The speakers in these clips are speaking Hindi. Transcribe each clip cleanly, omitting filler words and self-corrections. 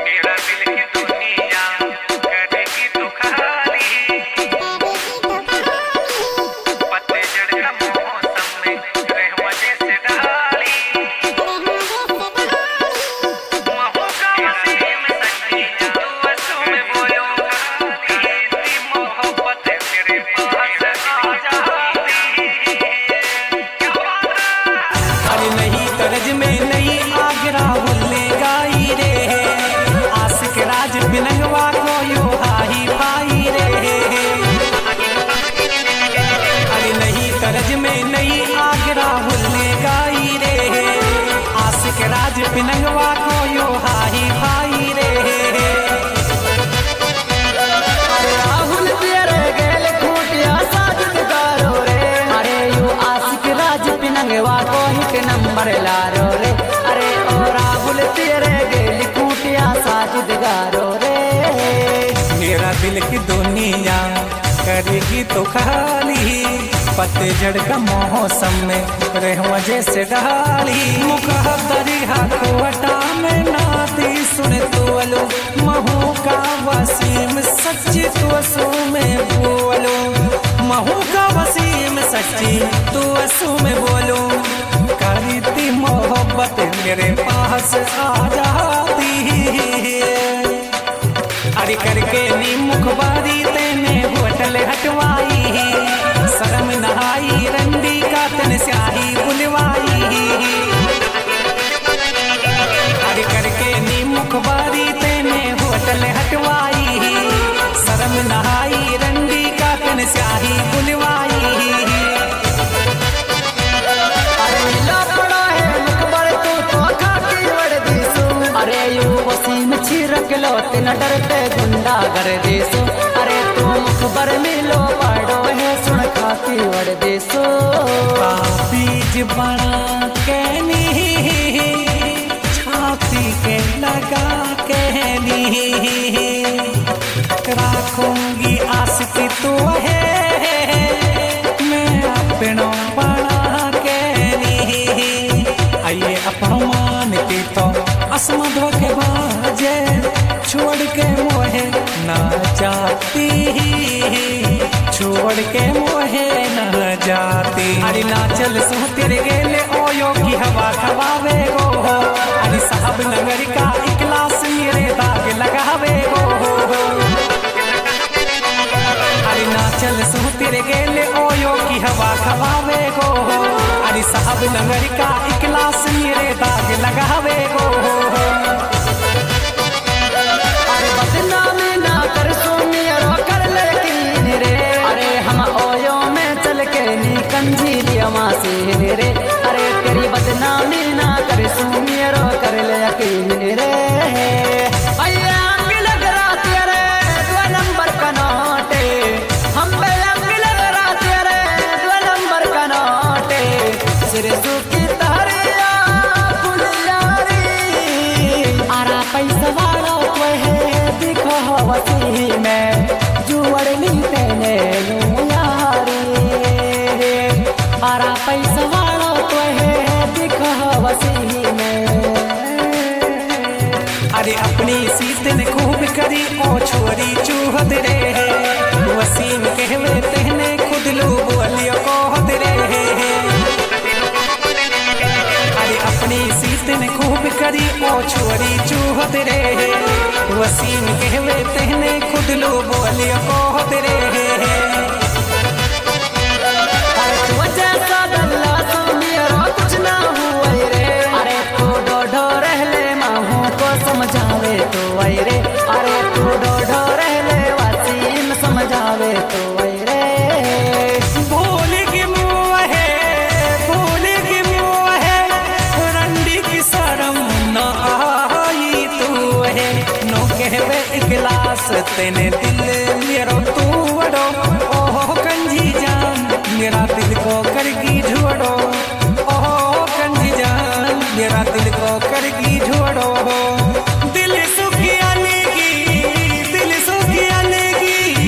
पिनंगवा को यो हाही भाई रे। अरे राहुल तेरे गेल खूटिया साजिद गारो रे। अरे यो आशिक राज पिनंगवा को एक नंबर लारो रे। अरे ओ राहुल तेरे गेल खूटिया साजिद गारो रे। मेरा दिल की दुनिया करेगी तो खाली, पतझड़ का मौसम में रहूं जैसे डाली। मुकद्दरी हाथोटा में नाती सुन तोलो, महू का वसीम सच्ची तो असू में बोलो। महू का वसीम सच्ची तो असू में बोलो। करी थी मोहब्बत मेरे पास आ जाती, अरे करके नी मुखबारी तेने होटल हटवाई। शर्म नहाई रंडी का तन स्याही बुलवाई। अरे करके नी मुखबारी तेने होटल हटवाई। शर्म नहाई रंडी का तन स्याही बुलवाई। अरे मिला पड़ा है मुखबर तो खाकी वड़ दीसू। अरे यू वसीम छिरक लो तेन डरते गुंडा कर देसो। अरे तू मुखबर मिलो पड़ो है सुन खाकी वड़ देसो। बीज बना के नी छाती के लगा के नी राखूंगी आशिकी तू है मैं अपनों बना के नी। आइए अपमान की तो असमध के बाजे छोड़ के मोहे ना जाती, छोड़ के मोहे न जाती। अरे नाचल सो तेरे गेले ओ योगी हवा खवावे गो। अरे साहब नगर का इकलास मेरे दाग लगावे गो। अरे नाचल सो तेरे गेले ओ योगी हवा खवावे गो। अरे साहब नगर का इकलास मेरे दाग लगावे गो। अरे बदनामी ना कर सोनिया कर लेकिन रे। अरे हम ओयो में चल के नी कंजीलिया मासी रे। अरे तेरी बदनामी ना कर सोनिया कर ले यकीन रे। अय्या अंग लग रहा तेरे 2 नंबर का नोटे। हम पे अंग लग रहा तेरे 2 नंबर का नोटे। सिर की तहरिया फुलियारी। आरा पैसा वाला तो है दिखो वसी में जुअर मिलते ने यारी। आरा पैसा वाला तो है दिखो वसी में। अरे अपनी सीत ने खूब करी ओ छोरी चूहद रे। वसीम कहवे तेने खुद लो बोलियो कोहद रे। अरे अपनी सीत ने खूब करी ओ छोरी चूहद रे। वसीम कहवे तेने खुद लो बोलियो कोहद रे। अरे तू जैसा दल्ला सोनिया कुछ ना हुआ रे। अरे तू डोडो रह ले माहू को समझावे तो आई रे। अरे तू डोडो रह ले वसीम समझावे तो आई रे। भूल की मुँह है, भूल की मुँह है रंडी की शर्म न आई तू है। नो कहवे इखलास तेने दिल मेरो तू वड़ो। ओह कंजी जान मेरा दिल को करगी झोड़ो। ओह कंजी जान मेरा दिल को करगी झोड़ो। दिल सुखिया लेगी, दिल सुखिया लेगी।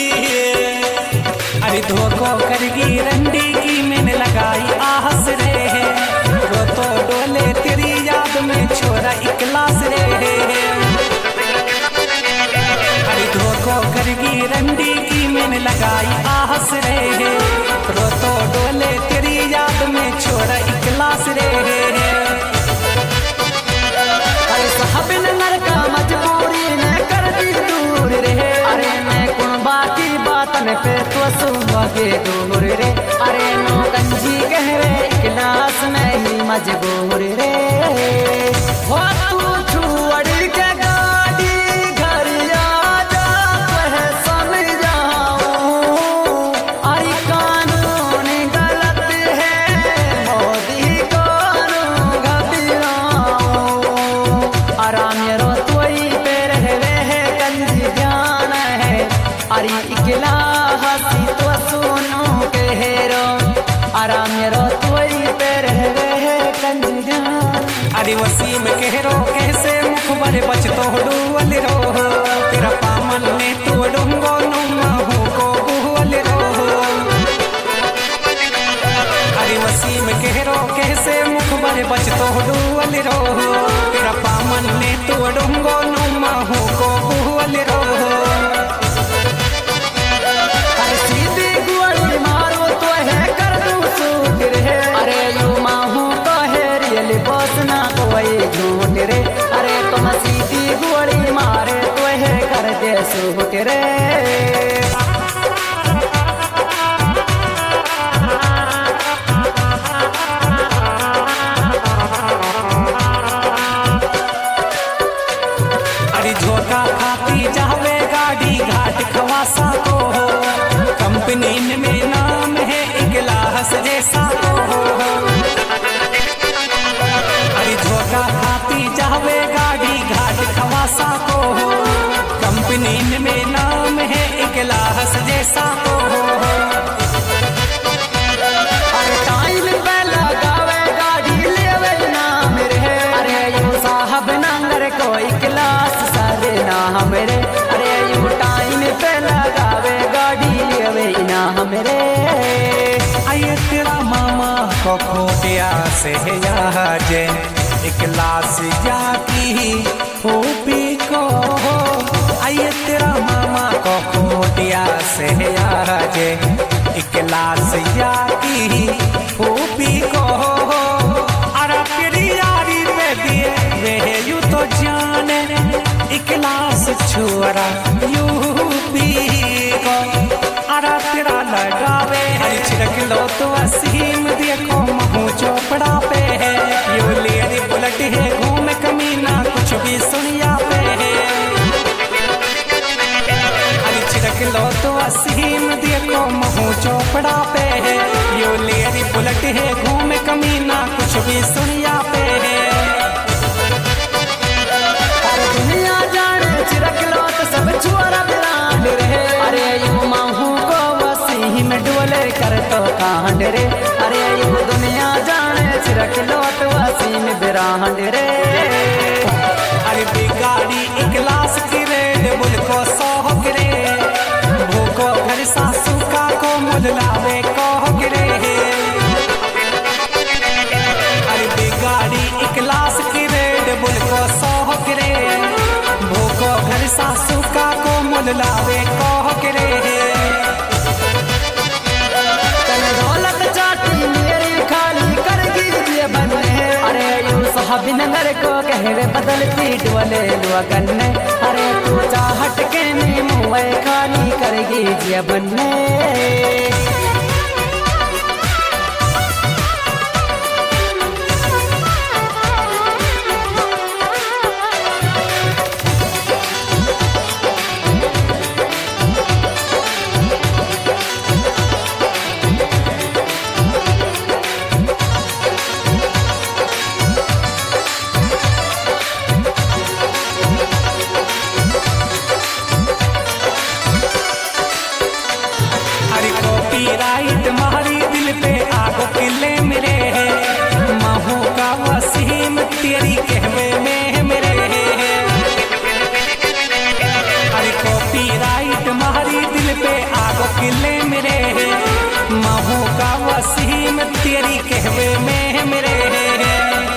अरे धोखो करगी रंडी की मैंने लगाई आहस रे। वो तो डोले तेरी याद में छोरा इकलास रे। के दूर रे। अरे नो कंजी कहवे क्लास में ही मजबूर रे। हो तू छुअड़ के गाड़ी घर आजा कह समझाऊं। अरे कानून गलत है मोदी कानून घबराऊं। आराम रो तोई पे रहवे है कंजी ध्यान है। अरे इकला हसी तो सुनो के हेरो। आराम रो तोई पे रहवे है कंजी ध्यान। अरे वसीम कहरो कैसे मुखबर बचतो डुअल रो। तेरा पामन ने तू डूंगो नुमा हो को बुअल रो। अरे वसीम कहरो कैसे मुखबर बचतो डुअल रो। तेरा पामन ने तू डूंगो नुमा हो को बुअल रो। अरे सीधी गोली मारो तो है कर दूं सूट रे। अरे यू माहू तो है रियल बॉस ना कोई झूठ रे। अरे तुम सीधी गोली मारे तो है कर दे सूट रे। अरे झोंका खाती जावे गाड़ी घाट खवासा को हो। कंपनी में नाम है इगलास जैसा को हो। अरे झोंका खाती जावे गाड़ी घाट खवासा को हो। कंपनी में नाम है इगलास जैसा को हो। अरे टाइम पे लगावे गाड़ी लेवे नाम रे। अरे यू साहब नंगर कोई क्लास सारे नाम रे। अरे यू टाइम पे लगावे गाड़ी लेवे नाम रे। आये तेरा मामा को खोटिया से याजे इकलास जाती फूफी को हो। आये तेरा मामा को खोटिया से याजे इकलास जाती फूफी को हो। अरे तेरी यारी पे दिए वे यू तो जाने इकलास छुअरा यूपी को। अरे तेरा लगावे छिड़क लो तो असीम देखो महू चोपड़ा पे है। यो लेरी बुलेट है घूम कमीना कुछ भी सुनिया पे है। अरे छिड़क लो तो असीम देखो महू चोपड़ा पे है। यो लेरी बुलेट है घूम कमीना कुछ भी सुनिया पे है। अरे दुनिया जाने छिड़क लो तो सब छुआरा बिरांड रहे। अरे यू माहू को वसीम डोले कर तो कांड रे। अरे यू दुनिया जाने छिड़क लो तो वसीम बिरांड रे। अरे बिगाड़ी इकलास की रेड बुल को सौ गिरे। भूको घर सासू का को मुदलावे को गिरे। अरे बिगाड़ी इकलास की रेड बुल को सौ गिरे। भूको घर सासू का को मुदलावे को गिरे। तन दौलत चाटी मेरी खाली कर गिरिए बनने। अरे यू साहब नगर को कहवे बदलती डोले लोगन ने। अरे तू चाहट के में मुँह खाली कर गिरिए बनने। अरे कॉपीराइट मारी दिल पे आगो किले मेरे है। महू का वसीम तेरी कहवे में मेरे है। अरे कॉपीराइट मारी दिल पे आगो किले मेरे है। महू का वसीम तेरी कहवे में मेरे है।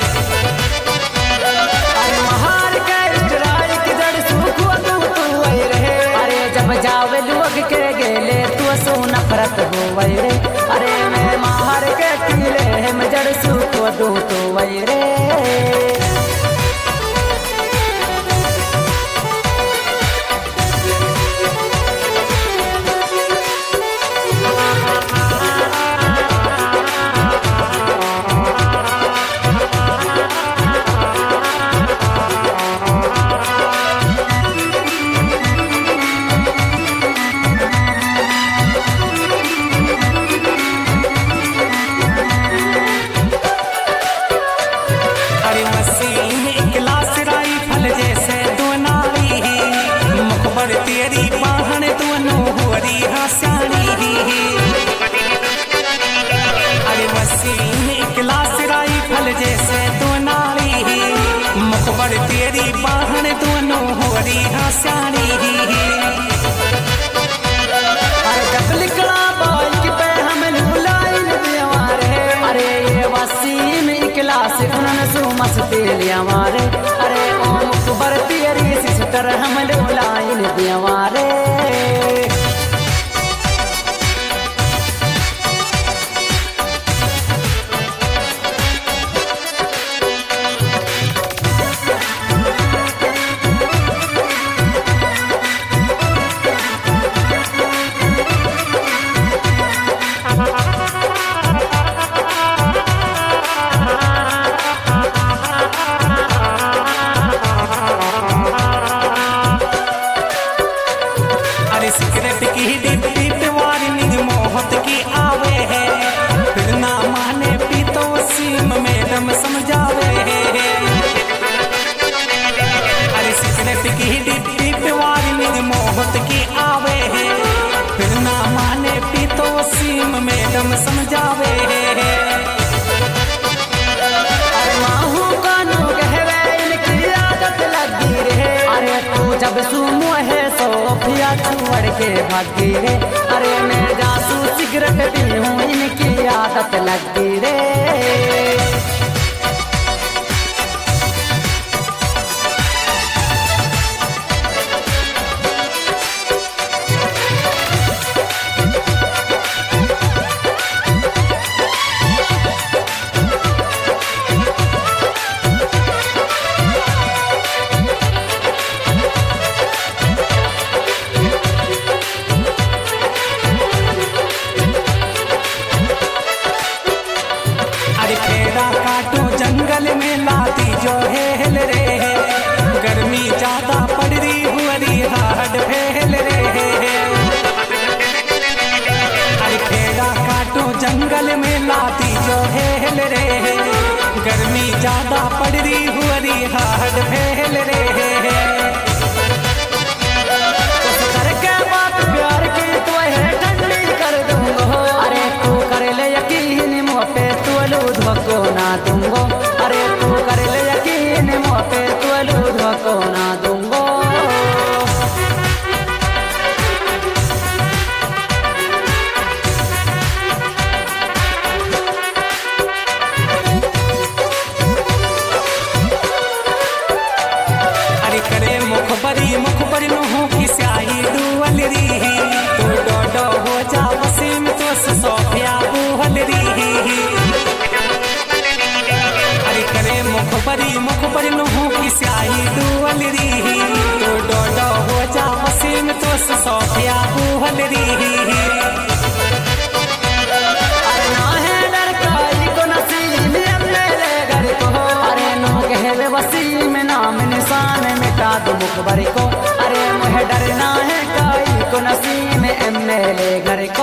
अरे महार के इजराइल की जड़ सूखो तू रहे। अरे जब जावे लोग के गेले तू सो नफरत हो रे। अरे मैं महार के टीले में जड़ सूखो तो रे। दिया मारे अरे ओ मुखबर तेरी सिस्टर हम लाइन दिया मारे सिगरेट की डिब्बी पे वार्निंग मौत की आवे है फिर ना माने पी तो वसीम मैडम समझावे है अरे सिगरेट की डिब्बी पे वार्निंग मौत की आवे है फिर ना माने पी तो वसीम मैडम समझावे है अरे माहू कानू कहवे इनकी आदत लगी रे अरे तू जब सुमो है सोफिया छोड़ के भागी रे अरे मैं जासू सिगरेट पी हूँ इनकी आदत लगी रे जंगल में लाती जो है हिल रे गर्मी ज्यादा पड़ रही हुरी हाड फैल रे अरे खेड़ा काटो जंगल में लाती जो है हिल रे गर्मी ज्यादा पड़ रही हुरी हाड फैल रे करके बात प्यार की तो है ठंडी कर दूंगो अरे तू कर ले यकीन मुँह पे तू लूध को ना दूंगो अरे तू कर ले यकीन मुँह पे तू लूध को ना दूंगो अरे करे मुखबरी नुह की स्याही डूहल री तू डोडो हो जा वसीम तो सोफिया बूहल री अरे करे मुखबरी नुह की स्याही डूहल री तू डोडो हो जा वसीम तो सोफिया बूहल री अरे ना है डर काई को नसीब मेरे घर को अरे नो कहवे वसीम नाम निशान मिटा दो मुखबरी को अरे मुझे डरना है काई को नसीब मेरे घर को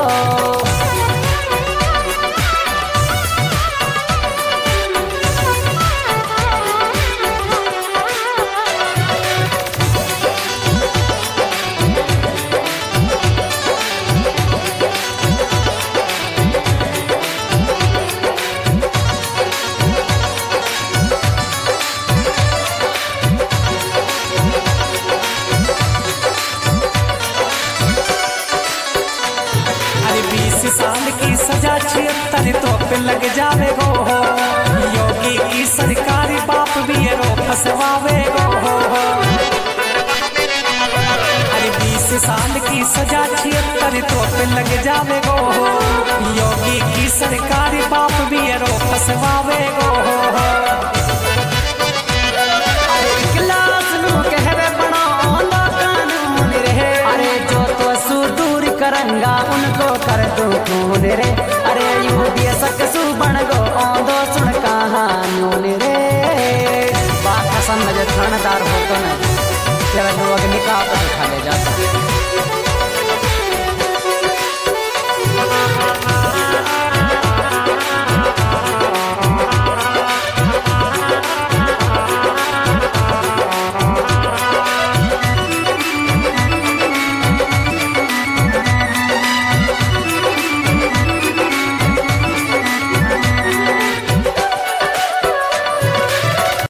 साल की सजा 76 तो पे लग जावे गो हो योगी की सरकारी बाप भी रो फसवावे गो हो अरे 20 साल की सजा 76 तो पे लग जावे गो हो योगी की सरकारी बाप भी रो फसवावे गो हो अरे क्लास नु कहवे बनाओ कानून रे अरे जो तो सुदूर करंगा उनको कर दो खून रे अरे यू भी सकसु बन गो औंदो सुन कहानी रे बात समझ थानेदार हो तो न जब लोग निकाह पर खा ले जाता